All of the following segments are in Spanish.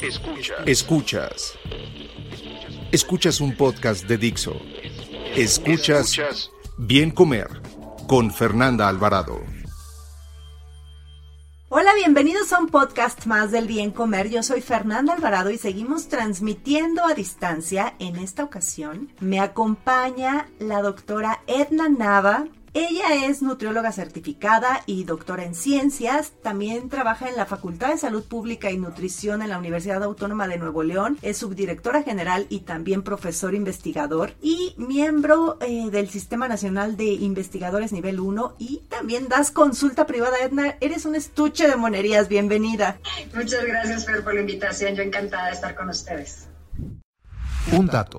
Escuchas un podcast de Dixo. Escuchas Bien Comer con Fernanda Alvarado. Hola, bienvenidos a un podcast más del Bien Comer. Yo soy Fernanda Alvarado y seguimos transmitiendo a distancia. En esta ocasión me acompaña la doctora Edna Nava. Ella es nutrióloga certificada y doctora en ciencias. También trabaja en la Facultad de Salud Pública y Nutrición en la Universidad Autónoma de Nuevo León. Es subdirectora general y también profesor investigador y miembro del Sistema Nacional de Investigadores Nivel 1. Y también das consulta privada, Edna. Eres un estuche de monerías. Bienvenida. Muchas gracias, Fer, por la invitación. Yo encantada de estar con ustedes. Un dato.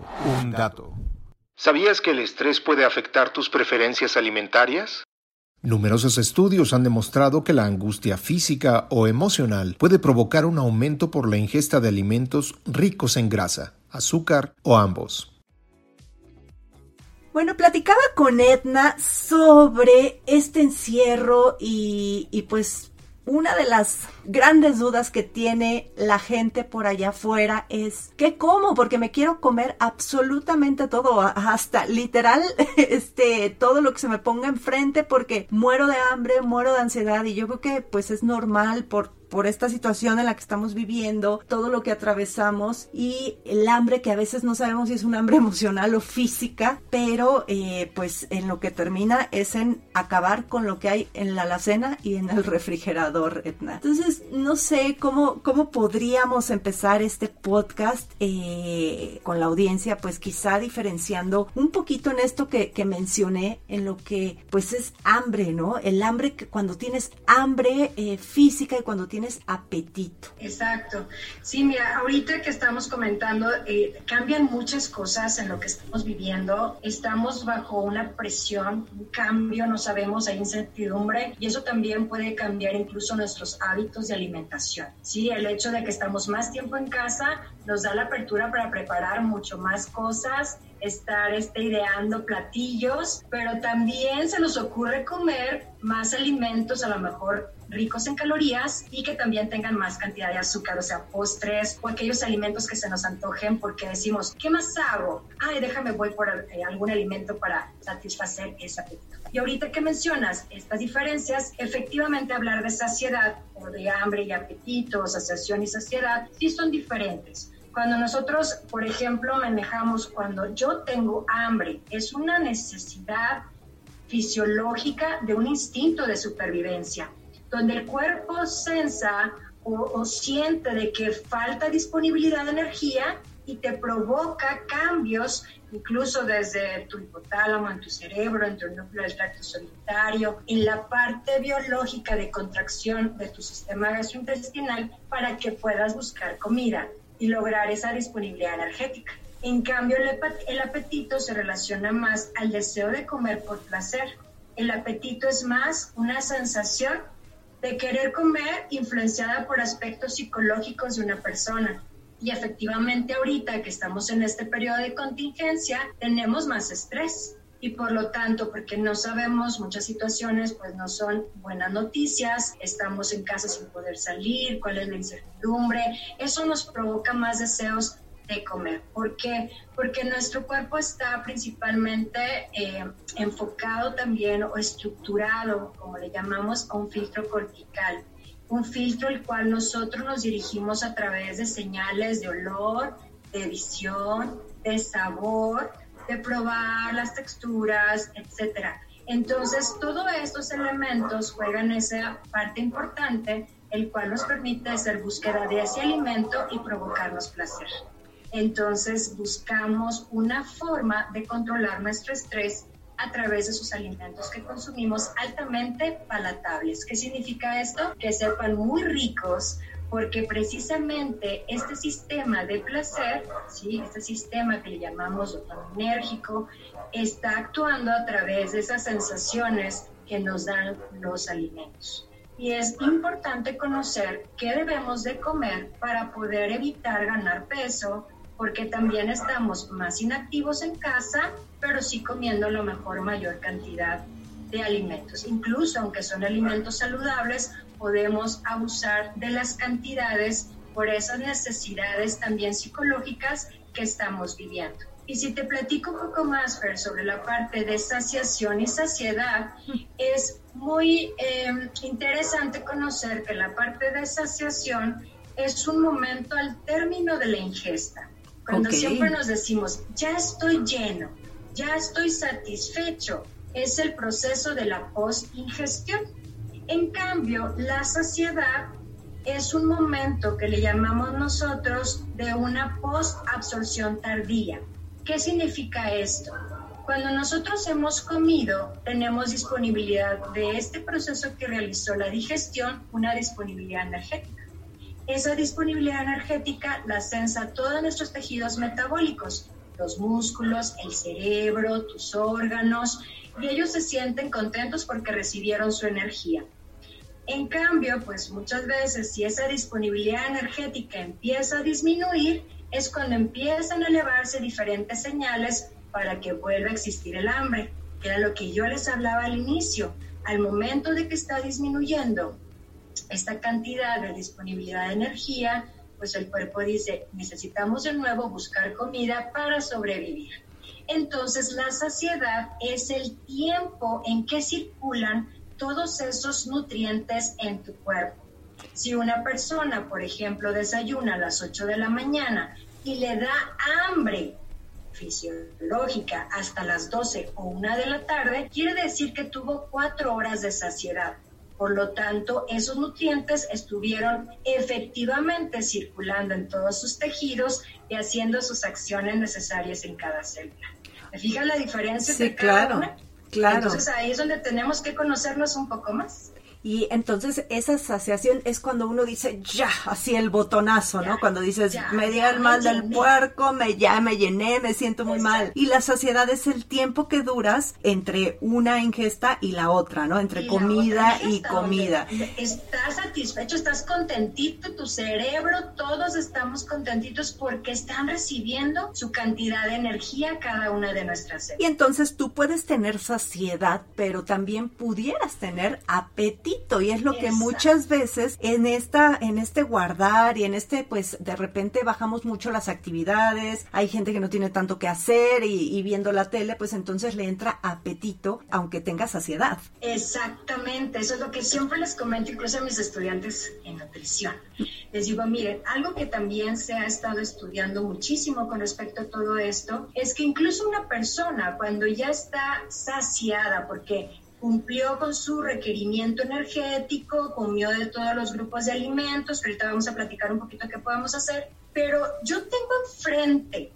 ¿Sabías que el estrés puede afectar tus preferencias alimentarias? Numerosos estudios han demostrado que la angustia física o emocional puede provocar un aumento por la ingesta de alimentos ricos en grasa, azúcar o ambos. Bueno, platicaba con Edna sobre este encierro y pues una de las grandes dudas que tiene la gente por allá afuera es ¿qué como? Porque me quiero comer absolutamente todo, hasta literal todo lo que se me ponga enfrente porque muero de hambre, muero de ansiedad y yo creo que pues es normal por esta situación en la que estamos viviendo, todo lo que atravesamos y el hambre que a veces no sabemos si es un hambre emocional o física, pero pues en lo que termina es en acabar con lo que hay en la alacena y en el refrigerador, Edna. Entonces, no sé cómo podríamos empezar este podcast con la audiencia, pues quizá diferenciando un poquito en esto que mencioné, en lo que pues es hambre, ¿no? El hambre que cuando tienes hambre física y cuando tienes apetito. Exacto. Sí, mira, ahorita que estamos comentando, cambian muchas cosas en lo que estamos viviendo. Estamos bajo una presión, un cambio, no sabemos, hay incertidumbre y eso también puede cambiar incluso nuestros hábitos de alimentación. Sí, el hecho de que estamos más tiempo en casa nos da la apertura para preparar mucho más cosas, estar ideando platillos, pero también se nos ocurre comer más alimentos a lo mejor ricos en calorías y que también tengan más cantidad de azúcar, o sea, postres o aquellos alimentos que se nos antojen porque decimos, ¿qué más hago? Ay, voy por algún alimento para satisfacer ese apetito. Y ahorita que mencionas estas diferencias, efectivamente hablar de saciedad o de hambre y apetito, saciación y saciedad, sí son diferentes. Cuando nosotros, por ejemplo, manejamos cuando yo tengo hambre, es una necesidad fisiológica de un instinto de supervivencia, donde el cuerpo sensa o siente de que falta disponibilidad de energía y te provoca cambios, incluso desde tu hipotálamo, en tu cerebro, en tu núcleo del tracto solitario, en la parte biológica de contracción de tu sistema gastrointestinal para que puedas buscar comida y lograr esa disponibilidad energética. En cambio, el apetito se relaciona más al deseo de comer por placer. El apetito es más una sensación de querer comer influenciada por aspectos psicológicos de una persona. Y efectivamente ahorita que estamos en este periodo de contingencia, tenemos más estrés. Y por lo tanto, porque no sabemos, muchas situaciones pues no son buenas noticias, estamos en casa sin poder salir, cuál es la incertidumbre, eso nos provoca más deseos de comer. ¿Por qué? Porque nuestro cuerpo está principalmente enfocado también o estructurado, como le llamamos, a un filtro cortical. Un filtro el cual nosotros nos dirigimos a través de señales de olor, de visión, de sabor, de probar las texturas, etcétera. Entonces, todos estos elementos juegan esa parte importante, el cual nos permite hacer búsqueda de ese alimento y provocarnos placer. Entonces, buscamos una forma de controlar nuestro estrés a través de esos alimentos que consumimos altamente palatables. ¿Qué significa esto? Que sepan muy ricos, porque precisamente este sistema de placer, ¿sí? Este sistema que le llamamos dopaminérgico, está actuando a través de esas sensaciones que nos dan los alimentos. Y es importante conocer qué debemos de comer para poder evitar ganar peso, porque también estamos más inactivos en casa, pero sí comiendo a lo mejor mayor cantidad de alimentos. Incluso aunque son alimentos saludables, podemos abusar de las cantidades por esas necesidades también psicológicas que estamos viviendo. Y si te platico un poco más, Fer, sobre la parte de saciación y saciedad, es muy interesante conocer que la parte de saciación es un momento al término de la ingesta. Cuando siempre nos decimos, ya estoy lleno, ya estoy satisfecho, es el proceso de la post-ingestión. En cambio, la saciedad es un momento que le llamamos nosotros de una post-absorción tardía. ¿Qué significa esto? Cuando nosotros hemos comido, tenemos disponibilidad de este proceso que realizó la digestión, una disponibilidad energética. Esa disponibilidad energética la sensa todos nuestros tejidos metabólicos, los músculos, el cerebro, tus órganos, y ellos se sienten contentos porque recibieron su energía. En cambio, pues muchas veces si esa disponibilidad energética empieza a disminuir, es cuando empiezan a elevarse diferentes señales para que vuelva a existir el hambre, que era lo que yo les hablaba al inicio. Al momento de que está disminuyendo esta cantidad de disponibilidad de energía, pues el cuerpo dice, necesitamos de nuevo buscar comida para sobrevivir. Entonces la saciedad es el tiempo en que circulan todos esos nutrientes en tu cuerpo. Si una persona, por ejemplo, desayuna a las 8 de la mañana y le da hambre fisiológica hasta las 12 o 1 de la tarde, quiere decir que tuvo 4 horas de saciedad. Por lo tanto, esos nutrientes estuvieron efectivamente circulando en todos sus tejidos y haciendo sus acciones necesarias en cada célula. ¿Te fijas la diferencia? Sí, claro, claro. Entonces ahí es donde tenemos que conocernos un poco más. Y entonces esa saciación es cuando uno dice ya, así el botonazo, ¿no? Cuando dices me di el mal del puerco, me llené, me siento muy mal. Y la saciedad es el tiempo que duras entre una ingesta y la otra, ¿no? Entre comida y comida. Estás satisfecho, estás contentito, tu cerebro, todos estamos contentitos porque están recibiendo su cantidad de energía cada una de nuestras células. Y entonces tú puedes tener saciedad, pero también pudieras tener apetito. Y es lo que muchas veces en este guardar y en pues de repente bajamos mucho las actividades, hay gente que no tiene tanto que hacer y viendo la tele, pues entonces le entra apetito aunque tenga saciedad. Exactamente, eso es lo que siempre les comento incluso a mis estudiantes en nutrición. Les digo, miren, algo que también se ha estado estudiando muchísimo con respecto a todo esto, es que incluso una persona cuando ya está saciada, porque cumplió con su requerimiento energético, comió de todos los grupos de alimentos, que ahorita vamos a platicar un poquito qué podemos hacer, pero yo tengo enfrente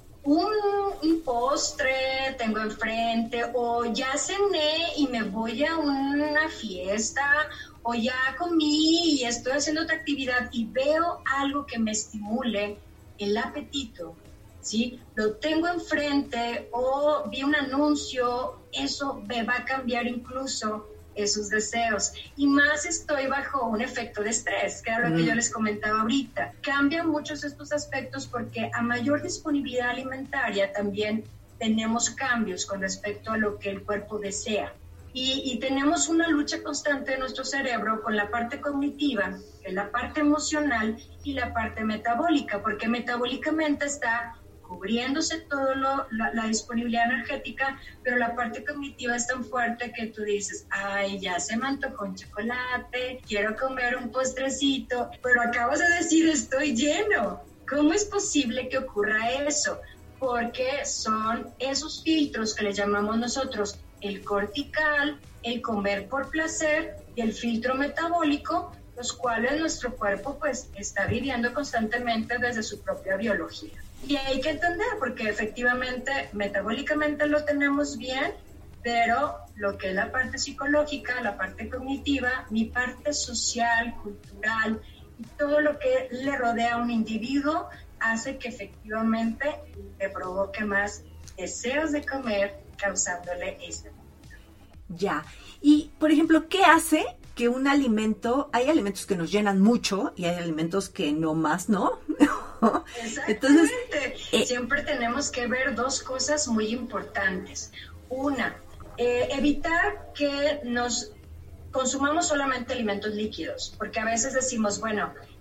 un postre, tengo enfrente, o ya cené y me voy a una fiesta, o ya comí y estoy haciendo otra actividad y veo algo que me estimule el apetito, ¿sí? Lo tengo enfrente o vi un anuncio, eso me va a cambiar incluso esos deseos. Y más estoy bajo un efecto de estrés, que era lo que yo les comentaba ahorita. Cambian muchos estos aspectos porque a mayor disponibilidad alimentaria también tenemos cambios con respecto a lo que el cuerpo desea. Y tenemos una lucha constante de nuestro cerebro con la parte cognitiva, que es la parte emocional y la parte metabólica, porque metabólicamente está cubriéndose todo la disponibilidad energética, pero la parte cognitiva es tan fuerte que tú dices, ay, ya se me antojó un chocolate, quiero comer un postrecito, pero acabas de decir, estoy lleno. ¿Cómo es posible que ocurra eso? Porque son esos filtros que les llamamos nosotros el cortical, el comer por placer y el filtro metabólico, los cuales nuestro cuerpo pues está viviendo constantemente desde su propia biología. Y hay que entender, porque efectivamente metabólicamente lo tenemos bien, pero lo que es la parte psicológica, la parte cognitiva, mi parte social, cultural y todo lo que le rodea a un individuo hace que efectivamente le provoque más deseos de comer, causándole ese momento. Ya. Y, por ejemplo, ¿qué hace que un alimento, hay alimentos que nos llenan mucho y hay alimentos que no más, ¿no? Exactamente. Entonces, siempre tenemos que ver dos cosas muy importantes. Una, evitar que nos consumamos solamente alimentos líquidos, porque a veces decimos, bueno,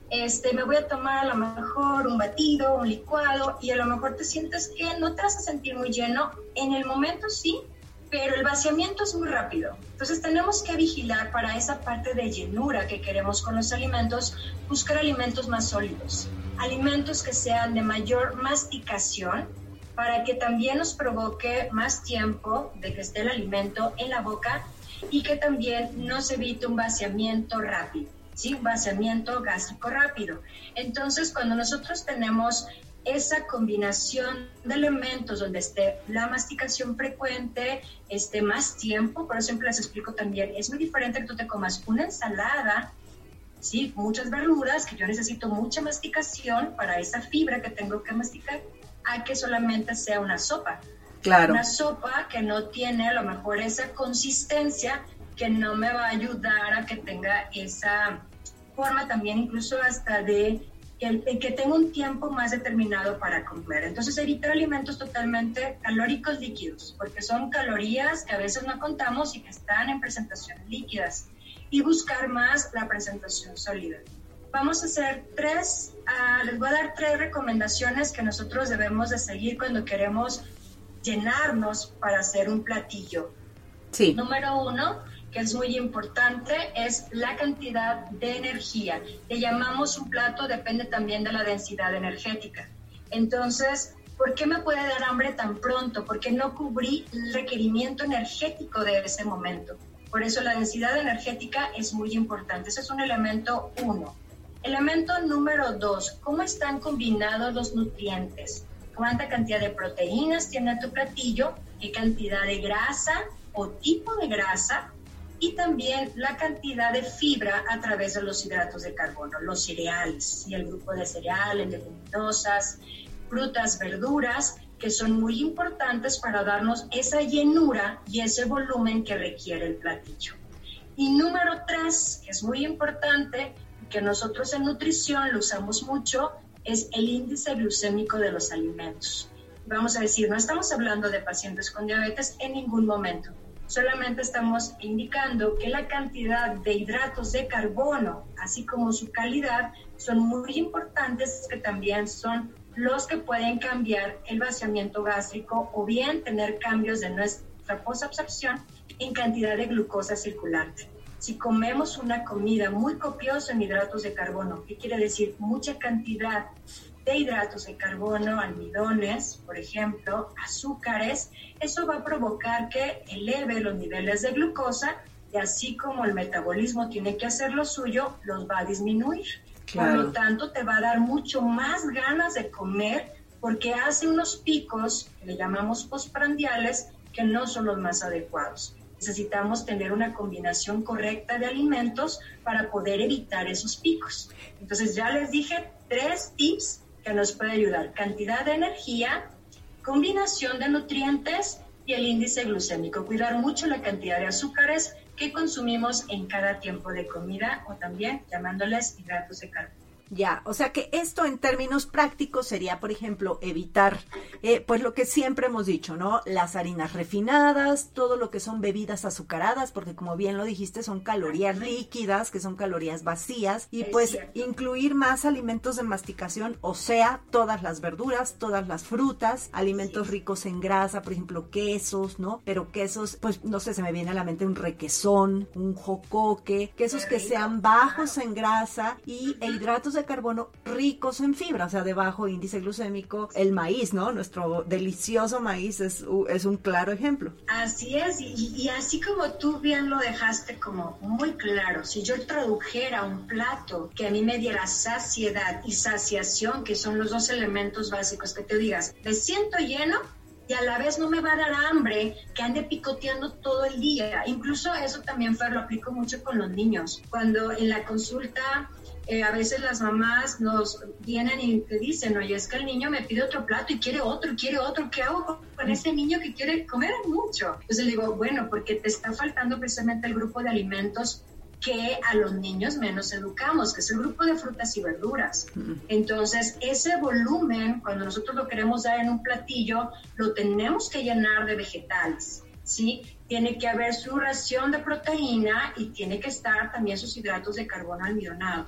me voy a tomar a lo mejor un batido, un licuado, y a lo mejor te sientes que no te vas a sentir muy lleno. En el momento sí, pero el vaciamiento es muy rápido. Entonces tenemos que vigilar para esa parte de llenura que queremos con los alimentos, buscar alimentos más sólidos, alimentos que sean de mayor masticación, para que también nos provoque más tiempo de que esté el alimento en la boca y que también nos evite un vaciamiento rápido, ¿sí? Un vaciamiento gástrico rápido. Entonces, cuando nosotros tenemos esa combinación de elementos donde esté la masticación frecuente, más tiempo, por eso siempre les explico también, es muy diferente que tú te comas una ensalada, ¿sí? Muchas verduras, que yo necesito mucha masticación para esa fibra que tengo que masticar, a que solamente sea una sopa. Claro. Una sopa que no tiene a lo mejor esa consistencia, que no me va a ayudar a que tenga esa forma también, incluso hasta de que tenga un tiempo más determinado para comer. Entonces, evitar alimentos totalmente calóricos líquidos, porque son calorías que a veces no contamos y que están en presentaciones líquidas, y buscar más la presentación sólida. Vamos a hacer les voy a dar 3 recomendaciones que nosotros debemos de seguir cuando queremos llenarnos para hacer un platillo. Sí. Número 1, que es muy importante, es la cantidad de energía. Le llamamos un plato, depende también de la densidad energética. Entonces, ¿por qué me puede dar hambre tan pronto? Porque no cubrí el requerimiento energético de ese momento. Por eso la densidad energética es muy importante. Ese es un elemento 1. Elemento número 2, ¿cómo están combinados los nutrientes? ¿Cuánta cantidad de proteínas tiene tu platillo? ¿Qué cantidad de grasa o tipo de grasa? Y también la cantidad de fibra a través de los hidratos de carbono, los cereales, y el grupo de cereales, leguminosas, frutas, verduras, que son muy importantes para darnos esa llenura y ese volumen que requiere el platillo. Y número 3, que es muy importante, que nosotros en nutrición lo usamos mucho, es el índice glucémico de los alimentos. Vamos a decir, no estamos hablando de pacientes con diabetes en ningún momento. Solamente estamos indicando que la cantidad de hidratos de carbono, así como su calidad, son muy importantes, que también son los que pueden cambiar el vaciamiento gástrico o bien tener cambios de nuestra posabsorción en cantidad de glucosa circulante. Si comemos una comida muy copiosa en hidratos de carbono, ¿qué quiere decir? Mucha cantidad de hidratos de carbono, almidones, por ejemplo, azúcares, eso va a provocar que eleve los niveles de glucosa y así como el metabolismo tiene que hacer lo suyo, los va a disminuir. Claro. Por lo tanto, te va a dar mucho más ganas de comer porque hace unos picos, que le llamamos postprandiales, que no son los más adecuados. Necesitamos tener una combinación correcta de alimentos para poder evitar esos picos. Entonces, ya les dije 3 tips que nos puede ayudar: cantidad de energía, combinación de nutrientes y el índice glucémico. Cuidar mucho la cantidad de azúcares que consumimos en cada tiempo de comida, o también llamándoles hidratos de carbono. Ya, o sea que esto en términos prácticos sería, por ejemplo, evitar, pues lo que siempre hemos dicho, ¿no? Las harinas refinadas, todo lo que son bebidas azucaradas, porque como bien lo dijiste, son calorías líquidas, que son calorías vacías, y pues incluir más alimentos de masticación, o sea, todas las verduras, todas las frutas, alimentos ricos en grasa, por ejemplo, quesos, ¿no? Pero quesos, pues no sé, se me viene a la mente un requesón, un jocoque, quesos que sean bajos en grasa e hidratos de carbono ricos en fibra, o sea, de bajo índice glucémico. El maíz, ¿no? Nuestro delicioso maíz es un claro ejemplo. Así es, y así como tú bien lo dejaste como muy claro, si yo tradujera un plato que a mí me diera saciedad y saciación, que son los 2 elementos básicos, que te digas, me siento lleno, y a la vez no me va a dar hambre que ande picoteando todo el día. Incluso eso también, Fer, lo aplico mucho con los niños. Cuando en la consulta a veces las mamás nos vienen y te dicen, oye, es que el niño me pide otro plato y quiere otro, ¿qué hago con ese niño que quiere comer mucho? Entonces le digo, bueno, porque te está faltando precisamente el grupo de alimentos que a los niños menos educamos, que es el grupo de frutas y verduras. Entonces, ese volumen, cuando nosotros lo queremos dar en un platillo, lo tenemos que llenar de vegetales, ¿sí? Tiene que haber su ración de proteína y tiene que estar también sus hidratos de carbono almidonados.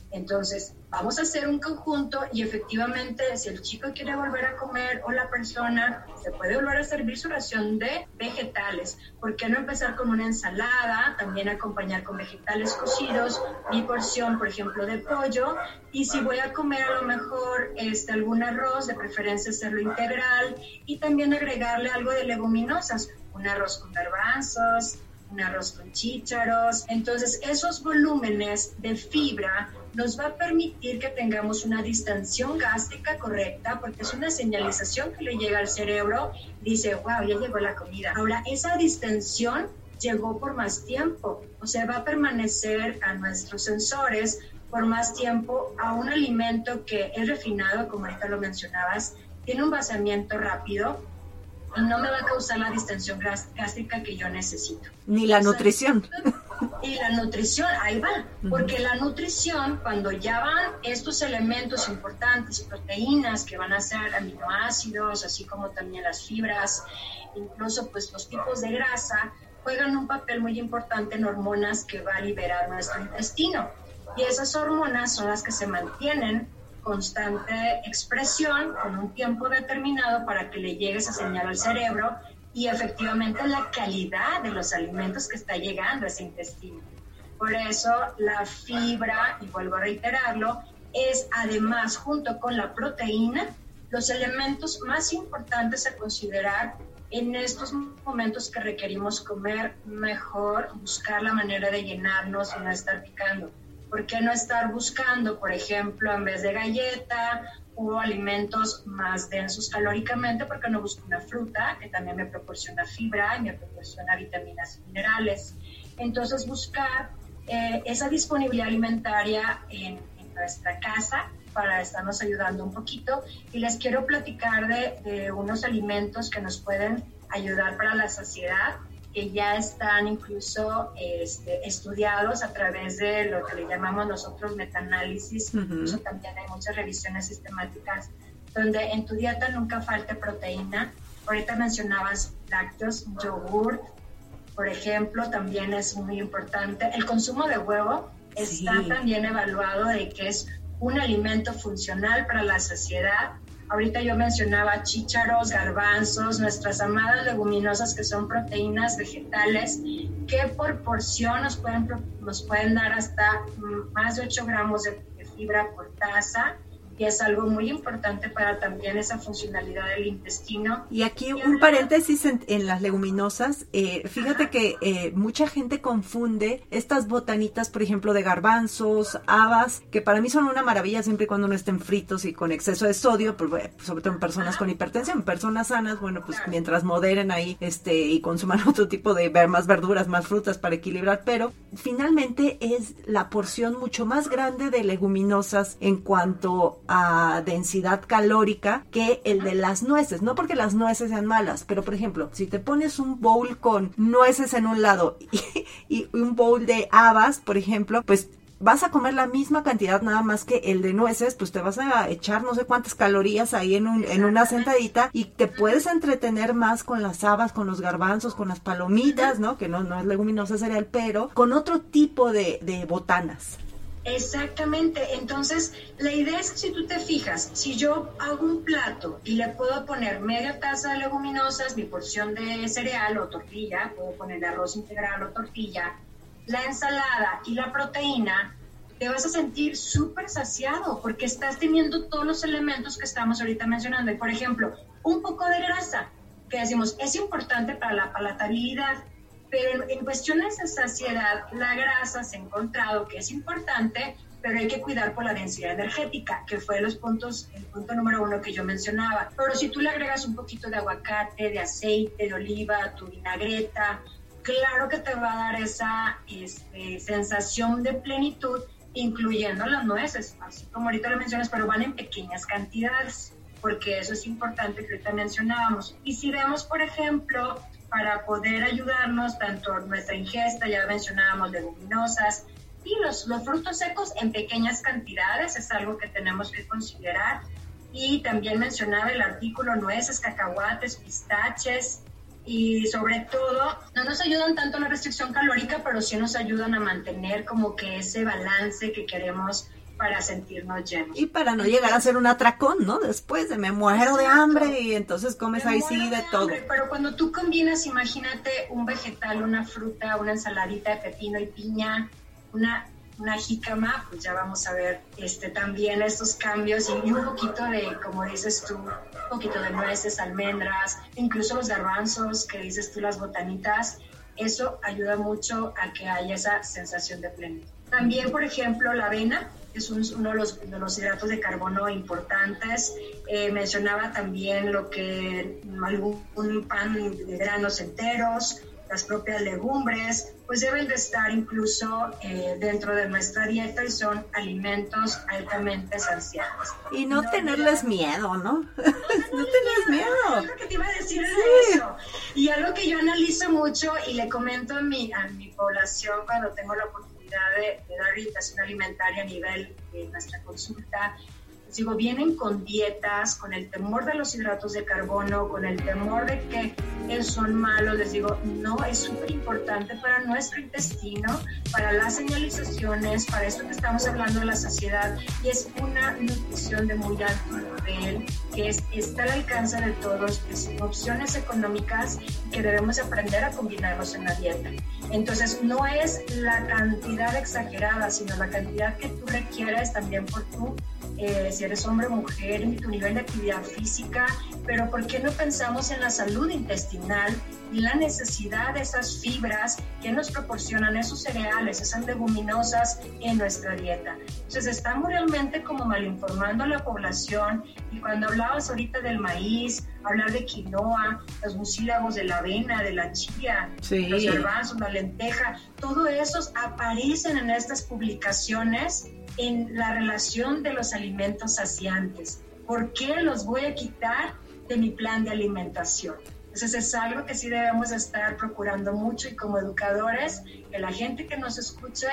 Entonces, vamos a hacer un conjunto y efectivamente, si el chico quiere volver a comer o la persona, se puede volver a servir su ración de vegetales. ¿Por qué no empezar con una ensalada? También acompañar con vegetales cocidos, mi porción, por ejemplo, de pollo. Y si voy a comer a lo mejor algún arroz, de preferencia hacerlo integral, y también agregarle algo de leguminosas, un arroz con garbanzos, un arroz con chícharos. Entonces, esos volúmenes de fibra nos va a permitir que tengamos una distensión gástrica correcta, porque es una señalización que le llega al cerebro, dice, wow, ya llegó la comida. Ahora, esa distensión llegó por más tiempo, o sea, va a permanecer a nuestros sensores por más tiempo a un alimento que es refinado, como ahorita lo mencionabas, tiene un vaciamiento rápido, y no me va a causar la distensión gástrica que yo necesito. Ni la nutrición. Y la nutrición, ahí va, porque la nutrición, cuando ya van estos elementos importantes, proteínas que van a ser aminoácidos, así como también las fibras, incluso pues los tipos de grasa, juegan un papel muy importante en hormonas que va a liberar nuestro intestino. Y esas hormonas son las que se mantienen constante expresión con un tiempo determinado para que le llegue esa señal al cerebro y efectivamente la calidad de los alimentos que está llegando a ese intestino. Por eso la fibra, y vuelvo a reiterarlo, es además junto con la proteína los elementos más importantes a considerar en estos momentos que requerimos comer mejor, buscar la manera de llenarnos y no estar picando. ¿Por qué no estar buscando, por ejemplo, en vez de galleta o alimentos más densos calóricamente? ¿Por qué no busco una fruta que también me proporciona fibra y me proporciona vitaminas y minerales? Entonces, buscar esa disponibilidad alimentaria en nuestra casa para estarnos ayudando un poquito. Y les quiero platicar de unos alimentos que nos pueden ayudar para la saciedad, que ya están incluso estudiados a través de lo que le llamamos nosotros metaanálisis. Incluso también hay muchas revisiones sistemáticas donde en tu dieta nunca falte proteína. Ahorita mencionabas lácteos, yogur, por ejemplo, también es muy importante. El consumo de huevo está también evaluado de que es un alimento funcional para la saciedad. Ahorita yo mencionaba chícharos, garbanzos, nuestras amadas leguminosas que son proteínas vegetales que por porción nos pueden dar hasta más de 8 gramos de fibra por taza, y es algo muy importante para también esa funcionalidad del intestino. Y aquí un paréntesis en las leguminosas. Fíjate que mucha gente confunde estas botanitas, por ejemplo, de garbanzos, habas, que para mí son una maravilla siempre y cuando no estén fritos y con exceso de sodio, pues, sobre todo en personas con hipertensión. Personas sanas, bueno, pues mientras moderen ahí y consuman otro tipo de más verduras, más frutas para equilibrar, pero finalmente es la porción mucho más grande de leguminosas en cuanto a densidad calórica que el de las nueces. No porque las nueces sean malas, pero por ejemplo, si te pones un bowl con nueces en un lado y un bowl de habas, por ejemplo, pues vas a comer la misma cantidad, nada más que el de nueces, pues te vas a echar no sé cuántas calorías ahí en una sentadita, y te puedes entretener más con las habas, con los garbanzos, con las palomitas, ¿no? Que no es leguminosa cereal, pero con otro tipo de botanas. Exactamente, entonces la idea es que si tú te fijas, si yo hago un plato y le puedo poner media taza de leguminosas, mi porción de cereal o tortilla, puedo poner arroz integral o tortilla, la ensalada y la proteína, te vas a sentir súper saciado porque estás teniendo todos los elementos que estamos ahorita mencionando. Y por ejemplo, un poco de grasa, que decimos es importante para la palatabilidad, pero en cuestiones de saciedad, la grasa se ha encontrado que es importante, pero hay que cuidar por la densidad energética, que fue el punto número 1 que yo mencionaba. Pero si tú le agregas un poquito de aguacate, de aceite, de oliva, tu vinagreta, claro que te va a dar esa sensación de plenitud, incluyendo las nueces, así como ahorita lo mencionas, pero van en pequeñas cantidades, porque eso es importante que ahorita mencionábamos. Y si vemos, por ejemplo, para poder ayudarnos, tanto nuestra ingesta, ya mencionábamos leguminosas, y los frutos secos en pequeñas cantidades, es algo que tenemos que considerar. Y también mencionaba el artículo nueces, cacahuates, pistaches, y sobre todo, no nos ayudan tanto a la restricción calórica, pero sí nos ayudan a mantener como que ese balance que queremos para sentirnos llenos. Y para no llegar a ser un atracón, ¿no? Después de me muero de hambre y entonces comes ahí sí de todo. Pero cuando tú combinas, imagínate un vegetal, una fruta, una ensaladita de pepino y piña, una jícama, pues ya vamos a ver también estos cambios y un poquito de, como dices tú, un poquito de nueces, almendras, incluso los garbanzos que dices tú, las botanitas, eso ayuda mucho a que haya esa sensación de plenitud. También, por ejemplo, la avena es uno de los hidratos de carbono importantes. Mencionaba también algún pan de granos enteros, las propias legumbres, pues deben de estar incluso dentro de nuestra dieta y son alimentos altamente saciantes. Y no tenerles miedo, ¿no? No tenerles miedo. Lo que te iba a decir era eso. Y algo que yo analizo mucho y le comento a mi población cuando tengo la oportunidad de dar orientación alimentaria a nivel de nuestra consulta, les digo, vienen con dietas, con el temor de los hidratos de carbono, con el temor de que son malos. Les digo, no, es súper importante para nuestro intestino, para las señalizaciones, para esto que estamos hablando de la saciedad, y es una nutrición de muy alto nivel, que está al alcance de todos, que son opciones económicas que debemos aprender a combinarlos en la dieta. Entonces, no es la cantidad exagerada, sino la cantidad que tú requieres también por si eres hombre o mujer, en tu nivel de actividad física, pero ¿por qué no pensamos en la salud intestinal y la necesidad de esas fibras que nos proporcionan esos cereales, esas leguminosas en nuestra dieta? Entonces estamos realmente como malinformando a la población, y cuando hablabas ahorita del maíz, hablar de quinoa, los mucílagos de la avena, de la chía, sí, los garbanzos, la lenteja, todo esos aparecen en estas publicaciones en la relación de los alimentos saciantes. ¿Por qué los voy a quitar de mi plan de alimentación? Entonces es algo que sí debemos estar procurando mucho, y como educadores, que la gente que nos escuche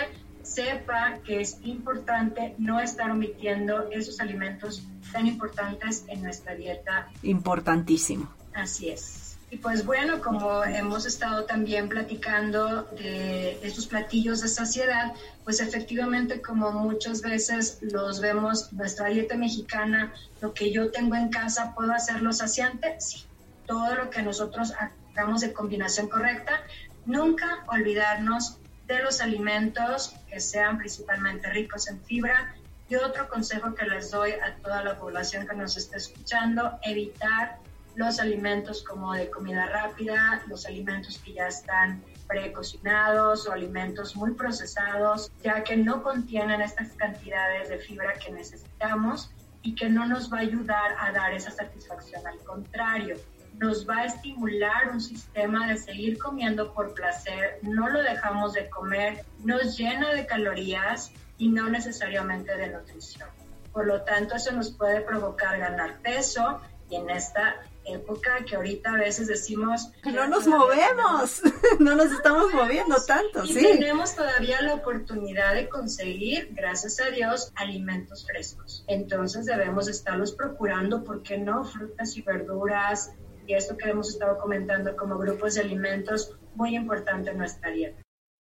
sepa que es importante no estar omitiendo esos alimentos tan importantes en nuestra dieta. Importantísimo. Así es. Y pues bueno, como hemos estado también platicando de estos platillos de saciedad, pues efectivamente, como muchas veces los vemos, nuestra dieta mexicana, lo que yo tengo en casa, ¿puedo hacerlo saciante? Sí. Todo lo que nosotros hagamos de combinación correcta, nunca olvidarnos de los alimentos que sean principalmente ricos en fibra. Y otro consejo que les doy a toda la población que nos esté escuchando, evitar los alimentos como de comida rápida, los alimentos que ya están precocinados o alimentos muy procesados, ya que no contienen estas cantidades de fibra que necesitamos y que no nos va a ayudar a dar esa satisfacción. Al contrario, nos va a estimular un sistema de seguir comiendo por placer, no lo dejamos de comer, nos llena de calorías y no necesariamente de nutrición. Por lo tanto, eso nos puede provocar ganar peso, y en esta época que ahorita a veces decimos que no nos movemos, no nos estamos moviendo tanto, y sí. Tenemos todavía la oportunidad de conseguir, gracias a Dios, alimentos frescos. Entonces debemos estarlos procurando, ¿por qué no? Frutas y verduras, y esto que hemos estado comentando como grupos de alimentos, muy importante en nuestra dieta.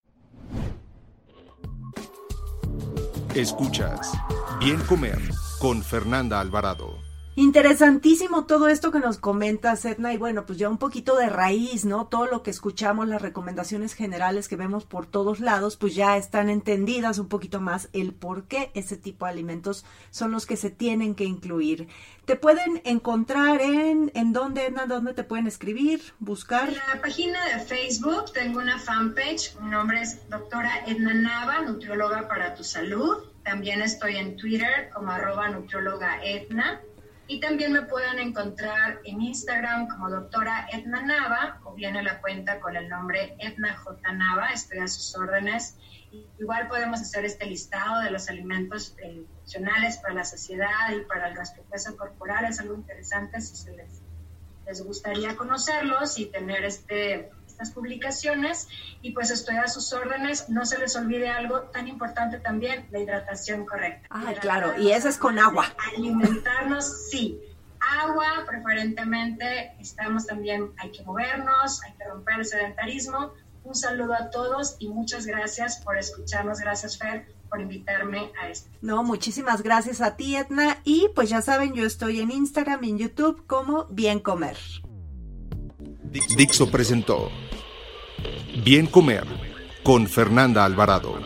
Escuchas Bien Comer con Fernanda Alvarado. Interesantísimo todo esto que nos comentas, Edna, y bueno, pues ya un poquito de raíz, ¿no? Todo lo que escuchamos, las recomendaciones generales que vemos por todos lados, pues ya están entendidas un poquito más el por qué ese tipo de alimentos son los que se tienen que incluir. ¿Te pueden encontrar en dónde, Edna? ¿Dónde te pueden escribir, buscar? En la página de Facebook tengo una fanpage, mi nombre es doctora Edna Nava, nutrióloga para tu salud. También estoy en Twitter como @nutriólogaedna. Y también me pueden encontrar en Instagram como doctora Edna Nava, o bien en la cuenta con el nombre Edna J. Nava, estoy a sus órdenes. Igual podemos hacer este listado de los alimentos funcionales para la saciedad y para el gastropeso corporal, es algo interesante si se les gustaría conocerlos y tener estas publicaciones, y pues estoy a sus órdenes. No se les olvide algo tan importante también, la hidratación correcta. Claro, y eso es con agua. Alimentarnos, sí, agua preferentemente. Hay que movernos, hay que romper el sedentarismo. Un saludo a todos y muchas gracias por escucharnos. Gracias, Fer, por invitarme a esto. No, muchísimas gracias a ti, Edna. Y pues ya saben, yo estoy en Instagram y en YouTube como Bien Comer. Dixo presentó Bien Comer con Fernanda Alvarado.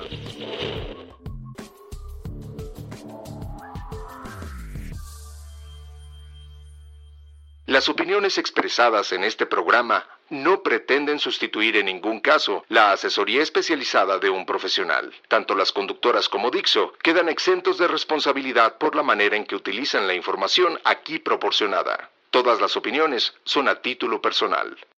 Las opiniones expresadas en este programa no pretenden sustituir en ningún caso la asesoría especializada de un profesional. Tanto las conductoras como Dixo quedan exentos de responsabilidad por la manera en que utilizan la información aquí proporcionada. Todas las opiniones son a título personal.